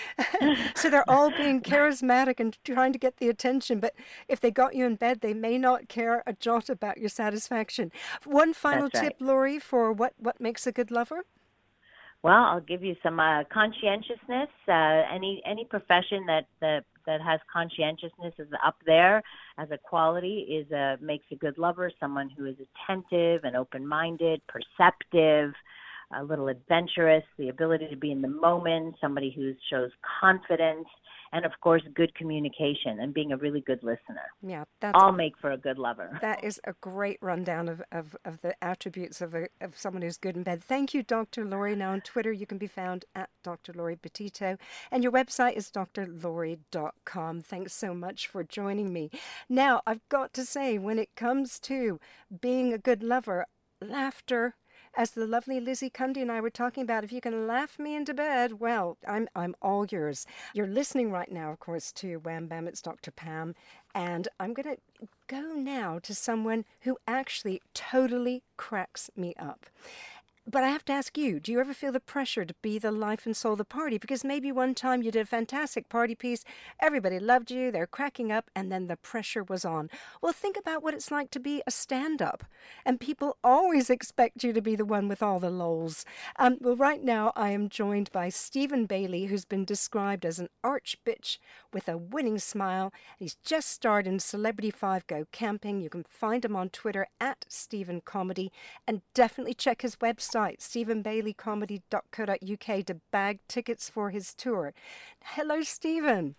So they're all being charismatic and trying to get the attention, but if they got you in bed, they may not care a jot about your satisfaction. One final That's right. tip, Laurie, for what, what makes a good lover? Well, I'll give you some uh, conscientiousness. Uh, any any profession that, that that has conscientiousness is up there as a quality. Is a makes a good lover. Someone who is attentive and open-minded, perceptive, a little adventurous, the ability to be in the moment. Somebody who shows confidence, and of course, good communication and being a really good listener. Yeah, that's all make for a good lover. That is a great rundown of, of, of the attributes of a, of someone who's good in bed. Thank you, Doctor Laurie. Now on Twitter, you can be found at Doctor Laurie Petito, and your website is d r laurie dot com. Thanks so much for joining me. Now, I've got to say, when it comes to being a good lover, laughter, as the lovely Lizzie Cundy and I were talking about, if you can laugh me into bed, well, I'm I'm all yours. You're listening right now, of course, to Wham Bam, it's Doctor Pam, and I'm going to go now to someone who actually totally cracks me up. But I have to ask you, do you ever feel the pressure to be the life and soul of the party? Because maybe one time you did a fantastic party piece, everybody loved you, they're cracking up, and then the pressure was on. Well, think about what it's like to be a stand-up. And people always expect you to be the one with all the lols. Um, well, right now I am joined by Stephen Bailey, who's been described as an arch bitch with a winning smile. He's just starred in Celebrity five Go Camping. You can find him on Twitter at Stephen Comedy, and definitely check his website, stephen bailey comedy dot co dot u k, to bag tickets for his tour. Hello, Stephen.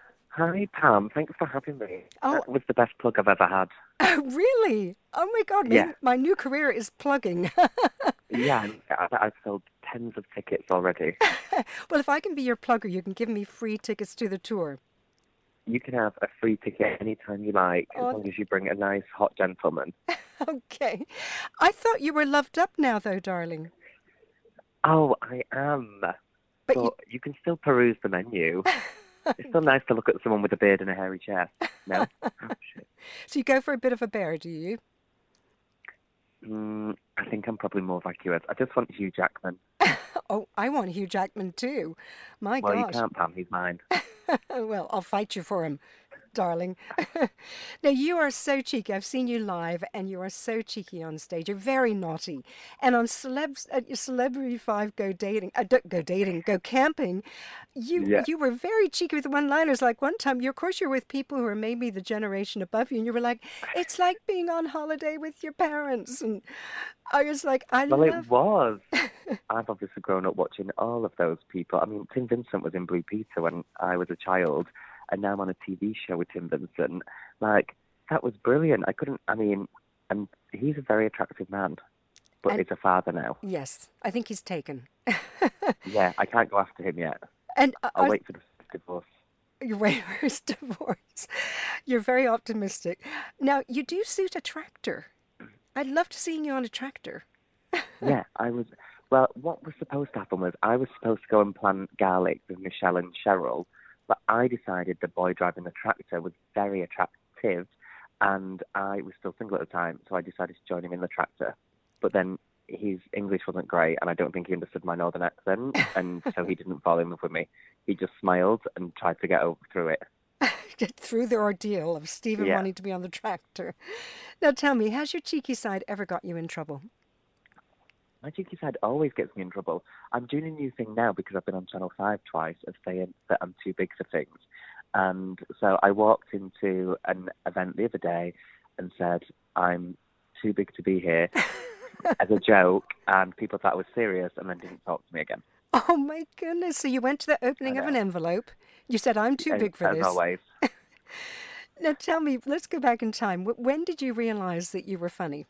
Hi, Pam. Thanks for having me. Oh. That was the best plug I've ever had. Oh, really? Oh, my God. Yeah. My, my new career is plugging. Yeah, I, I've sold tens of tickets already. Well, if I can be your plugger, you can give me free tickets to the tour. You can have a free ticket anytime you like, as Oh. long as you bring a nice, hot gentleman. Okay. I thought you were loved up now, though, darling. Oh, I am. But But you- you... can still peruse the menu. It's still nice to look at someone with a beard and a hairy chest. No? Oh, shit. So you go for a bit of a bear, do you? Mm, I think I'm probably more like you. I just want Hugh Jackman. Oh, I want Hugh Jackman too. My Well, gosh. you can't, Pam. He's mine. Well, I'll fight you for him, darling. Now, you are so cheeky. I've seen you live, and you are so cheeky on stage. You're very naughty. And on Celebs, uh, Celebrity five Go Dating, uh, d- Go Dating, Go Camping, you Yeah. you were very cheeky with the one-liners. Like one time, you of course you're with people who are maybe the generation above you, and you were like, "It's like being on holiday with your parents." And I was like, "I Well, love." it was. I've obviously grown up watching all of those people. I mean, Tim Vincent was in Blue Peter when I was a child, and now I'm on a T V show with Tim Vincent. Like, that was brilliant. I couldn't, I mean, and he's a very attractive man, but And- he's a father now. Yes, I think he's taken. Yeah, I can't go after him yet. And I, I I'll was- wait for the divorce. Your way first divorce. You're very optimistic. Now, you do suit a tractor. I'd love to see you on a tractor. Yeah, I was. Well, what was supposed to happen was I was supposed to go and plant garlic with Michelle and Cheryl, but I decided the boy driving the tractor was very attractive, and I was still single at the time, so I decided to join him in the tractor. But then his English wasn't great, and I don't think he understood my northern accent, and so he didn't fall in love with me. He just smiled and tried to get over through it. Get through the ordeal of Stephen Yeah. wanting to be on the tractor. Now, tell me, has your cheeky side ever got you in trouble? My cheeky side always gets me in trouble. I'm doing a new thing now because I've been on Channel five twice of saying that I'm too big for things. And so I walked into an event the other day and said, I'm too big to be here as a joke, and people thought I was serious and then didn't talk to me again. Oh, my goodness. So you went to the opening I of an know. envelope. You said, I'm too As- big for as this. always. Now, tell me, let's go back in time. Wh- When did you realize that you were funny?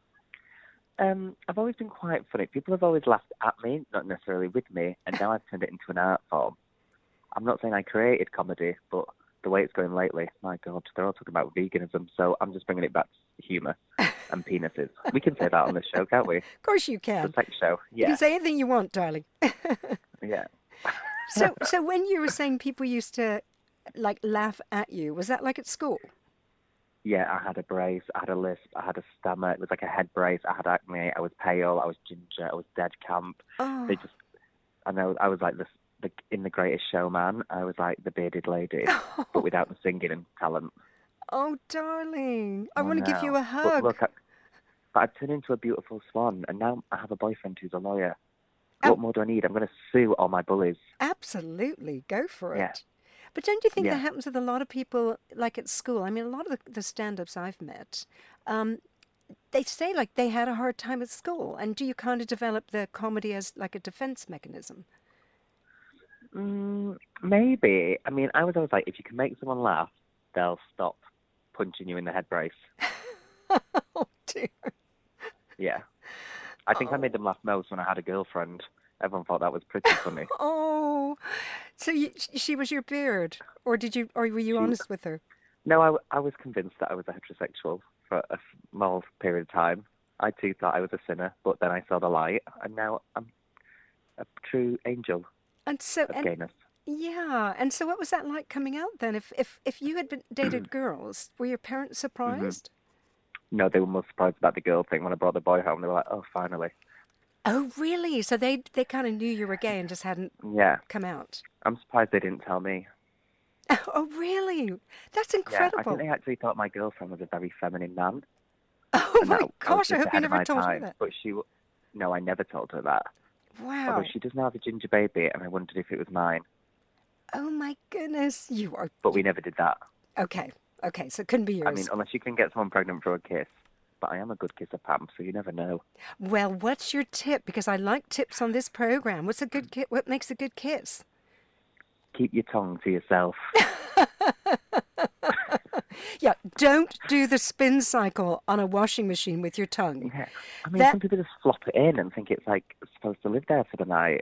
Um, I've always been quite funny. People have always laughed at me, not necessarily with me, and now I've turned it into an art form. I'm not saying I created comedy, but the way it's going lately, my God, they're all talking about veganism, so I'm just bringing it back to humour and penises. We can say that on this show, can't we? Of course you It's can. a sex show. You Yeah, can say anything you want, darling. yeah. So, so when you were saying people used to, like, laugh at you, was that like at school? Yeah, I had a brace, I had a lisp, I had a stammer. It was like a head brace. I had acne. I was pale. I was ginger. I was dead camp. Oh. They just, I know, I was like this. The, in The Greatest Showman, I was like the bearded lady, but without the singing and talent. Oh, darling. I Oh, want to give no. you a But hug. look, I, but I've turned into a beautiful swan, and now I have a boyfriend who's a lawyer. Oh. What more do I need? I'm going to sue all my bullies. Absolutely. Go for it. Yeah. But don't you think Yeah. that happens with a lot of people, like at school? I mean, a lot of the, the stand-ups I've met, um, they say like they had a hard time at school. And do you kind of develop the comedy as like a defense mechanism? Mm, maybe. I mean, I was always like, if you can make someone laugh, they'll stop punching you in the head brace. Oh, dear. Yeah. I think I made them laugh most when I had a girlfriend. Everyone thought that was pretty funny. Oh, so you, she was your beard, or did you, or were you She- honest with her? No, I, I was convinced that I was a heterosexual for a small period of time. I too thought I was a sinner, but then I saw the light, and now I'm a true angel And so, of and, gayness. yeah, and so what was that like coming out then? If if if you had been dated girls, were your parents surprised? No, they were more surprised about the girl thing when I brought the boy home. They were like, oh, finally. Oh, really? So they they kind of knew you were gay and just hadn't Yeah. come out. I'm surprised they didn't tell me. Oh, really? That's Yeah, I incredible. think they actually thought my girlfriend was a very feminine man. Oh and my that I was gosh! I just hope you ahead of never my told her time. that. But she, w- no, I never told her that. Wow. Although she does now have a ginger baby, and I wondered if it was mine. Oh my goodness! You are But we never did that. okay. Okay, so it couldn't be yours. I mean, unless you can get someone pregnant through a kiss. But I am a good kisser, Pam, so you never know. Well, what's your tip? Because I like tips on this program. What's a good ki- What makes a good kiss? Keep your tongue to yourself. Yeah, don't do the spin cycle on a washing machine with your tongue. Yeah. I mean, That- some people just flop it in and think it's like supposed to live there for the night.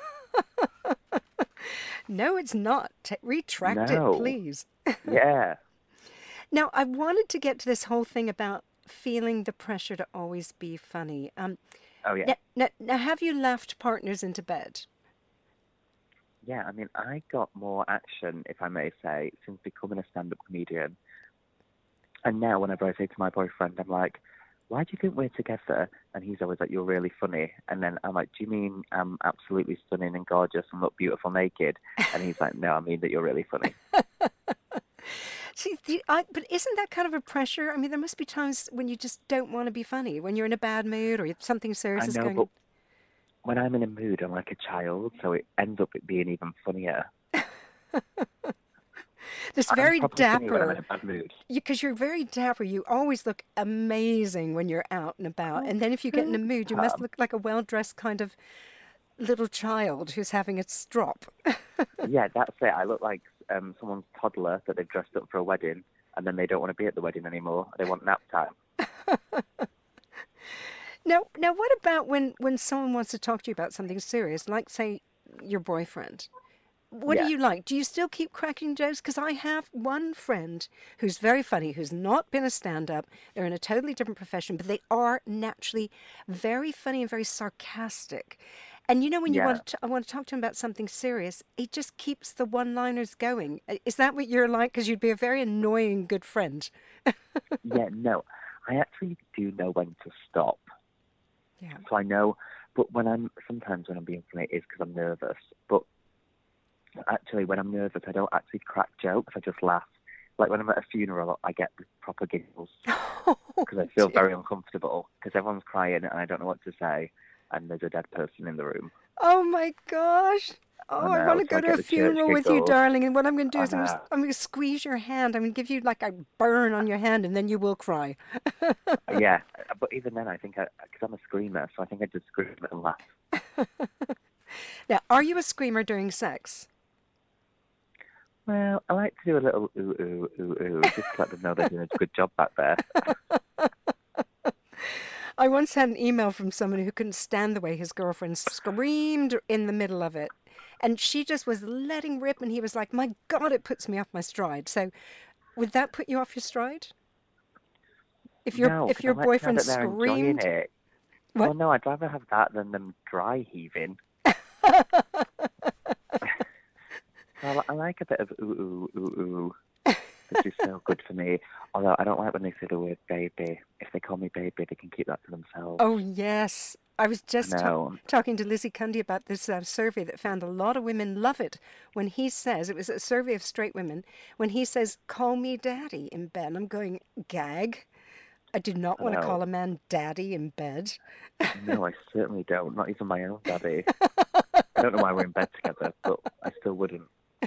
No, it's not. T- retract No. it, please. Yeah. Now, I wanted to get to this whole thing about feeling the pressure to always be funny. Um, Oh, yeah. now, now, now, have you laughed partners into bed? Yeah, I mean, I got more action, if I may say, since becoming a stand-up comedian. And now whenever I say to my boyfriend, I'm like, why do you think we're together? And he's always like, you're really funny. And then I'm like, do you mean I'm absolutely stunning and gorgeous and look beautiful naked? And he's like, no, I mean that you're really funny. See, the, I, but isn't that kind of a pressure? I mean, there must be times when you just don't want to be funny, when you're in a bad mood or something serious I is know, going but when I'm in a mood, I'm like a child, so it ends up being even funnier. This I'm very probably funny when I'm dapper, in a bad mood. because you're very dapper. You always look amazing when you're out and about. And then if you get in a mood, you must look like a well-dressed kind of little child who's having a strop. Yeah, that's it. I look like um, someone's toddler that they've dressed up for a wedding, and then they don't want to be at the wedding anymore. They want nap time. Now, now, what about when, when someone wants to talk to you about something serious, like, say, your boyfriend? What Yeah. do you like? Do you still keep cracking jokes? Because I have one friend who's very funny, who's not been a stand-up. They're in a totally different profession, but they are naturally very funny and very sarcastic. And you know, when you Yeah. want to, I want to talk to him about something serious, he just keeps the one-liners going. Is that what you're like? Because you'd be a very annoying good friend. Yeah, no. I actually do know when to stop. Yeah. So I know, but when I'm, sometimes when I'm being funny, it's because I'm nervous. But actually, when I'm nervous, I don't actually crack jokes. I just laugh. Like when I'm at a funeral, I get proper giggles because I feel very uncomfortable because everyone's crying and I don't know what to say, and there's a dead person in the room. Oh my gosh. Oh, I, I want to know, go so I to get a the church funeral with you, giggles. darling. And what I'm going to do I is I'm going know. to, I'm going to squeeze your hand. I'm going to give you like a burn on your hand, and then you will cry. Yeah, but even then, I think, because I'm a screamer, so I think I just scream and laugh. Now, are you a screamer during sex? Well, I like to do a little ooh, ooh, ooh, ooh, just to let them know they're doing a good job back there. I once had an email from someone who couldn't stand the way his girlfriend screamed in the middle of it. And she just was letting rip, and he was like, my God, it puts me off my stride. So would that put you off your stride? If your no, if 'cause your I like to know boyfriend that they're enjoying screamed... it. What? Well, no, I'd rather have that than them dry heaving. I, li- I like a bit of ooh, ooh, ooh, ooh. This is so good for me. Although I don't like when they say the word baby. If they call me baby, they can keep that to themselves. Oh, yes. I was just ta- No. talking to Lizzie Cundy about this uh, survey that found a lot of women love it when he says, it was a survey of straight women, when he says, call me daddy in bed. I'm going, gag. I do not want to No. call a man daddy in bed. No, I certainly don't. Not even my own daddy. I don't know why we're in bed together, but I still wouldn't.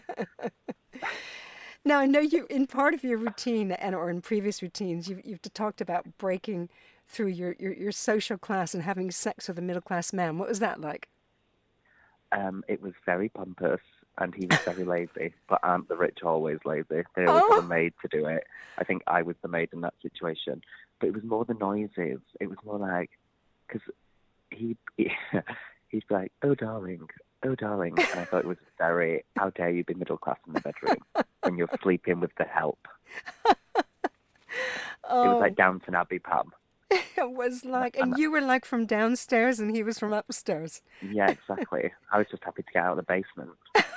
Now, I know you, in part of your routine and or in previous routines, you've, you've talked about breaking through your, your, your social class and having sex with a middle-class man. What was that like? Um, it was very pompous, and he was very lazy. But aren't the rich always lazy? They always Oh. have a maid to do it. I think I was the maid in that situation. But it was more the noises. It was more like, because he, he, he'd be like, oh, darling, oh, darling. And I thought it was very, how dare you be middle class in the bedroom when you're sleeping with the help. Oh, It was like Downton Abbey, Pam. it was like, and you were like from downstairs and he was from upstairs. Yeah, exactly. I was just happy to get out of the basement.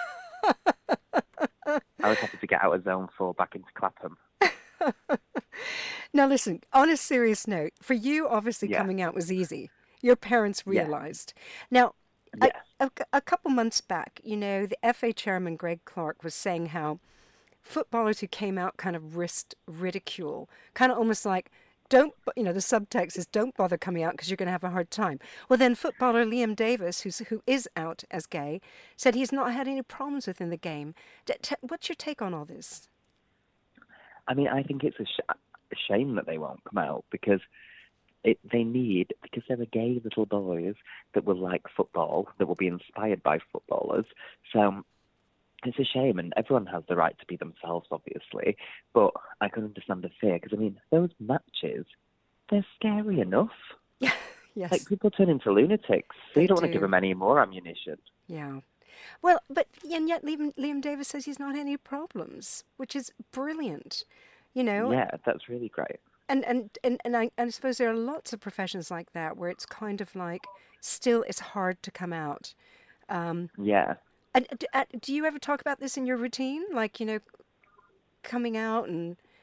I was happy to get out of zone four back into Clapham. Now, listen, on a serious note, for you, obviously Yeah. coming out was easy. Your parents Yeah. realized. Now, Yes. a, a, a couple months back, you know, the F A chairman, Greg Clark, was saying how footballers who came out kind of risked ridicule, kind of almost like, don't, you know, the subtext is don't bother coming out because you're going to have a hard time. Well, then footballer Liam Davis, who's, who is out as gay, said he's not had any problems within the game. D- t- what's your take on all this? I mean, I think it's a, sh- a shame that they won't come out because it, they need, because they're gay little boys that will like football, that will be inspired by footballers. So it's a shame, and everyone has the right to be themselves, obviously. But I can understand the fear because, I mean, those matches, they're scary enough. Yes. Like, people turn into lunatics, so They you don't want to do. give them any more ammunition. Yeah. Well, but and yet Liam, Liam Davis says he's not had any problems, which is brilliant, you know. Yeah, that's really great. And and and and I, and I suppose there are lots of professions like that where it's kind of like still it's hard to come out. Um, Yeah. and d- uh, do you ever talk about this in your routine, like you know, coming out and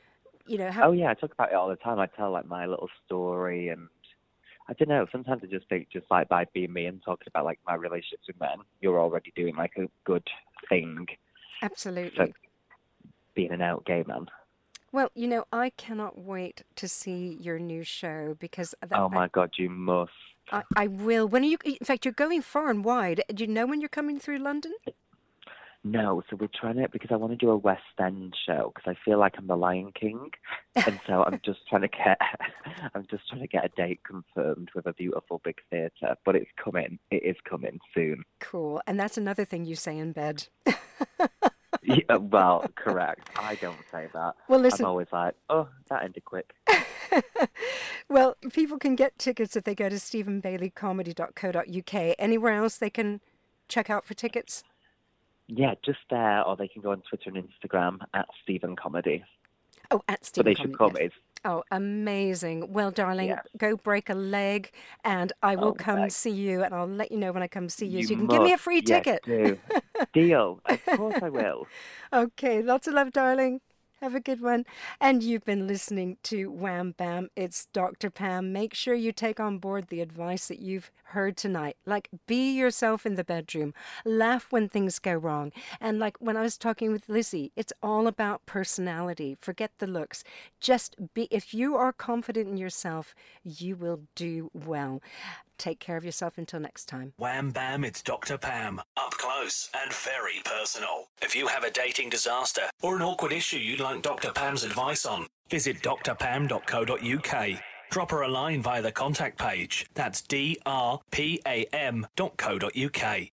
you know, how... Oh, yeah, I talk about it all the time. I tell, like, my little story, and I don't know, sometimes I just think just, like, by being me and talking about, like, my relationships with men, you're already doing, like, a good thing. Absolutely. So, being an out gay man. Well, you know, I cannot wait to see your new show because... That, oh, my I, God, you must. I, I will. When are you... In fact, you're going far and wide. Do you know when you're coming through London? No, so we're trying to, because I want to do a West End show, because I feel like I'm the Lion King, and so I'm just trying to get, I'm just trying to get a date confirmed with a beautiful big theatre, but it's coming, it is coming soon. Cool, and that's another thing you say in bed. Yeah, well, correct. I don't say that. Well, listen. I'm always like, oh, that ended quick. Well, people can get tickets if they go to stephen bailey comedy dot co dot uk. Anywhere else they can check out for tickets? Yeah, just there, or they can go on Twitter and Instagram at Stephen Comedy. Oh, at Stephen But they Comedy, should come. yes. It's, Oh, amazing. Well, darling, yeah. go break a leg, and I will oh, come thanks. see you, and I'll let you know when I come see you, you so you can must. give me a free yes, ticket. Do. Deal. Of course I will. Okay, lots of love, darling. Have a good one. And you've been listening to Wham Bam. It's Doctor Pam. Make sure you take on board the advice that you've heard tonight. Like, be yourself in the bedroom. Laugh when things go wrong. And like when I was talking with Lizzie, it's all about personality. Forget the looks. Just be, if you are confident in yourself, you will do well. Take care of yourself until next time. Wham Bam, it's Doctor Pam. Up close and very personal. If you have a dating disaster or an awkward issue you'd like Doctor Pam's advice on, visit d r pam dot co dot u k. Drop her a line via the contact page. That's d r p a m dot co dot u k.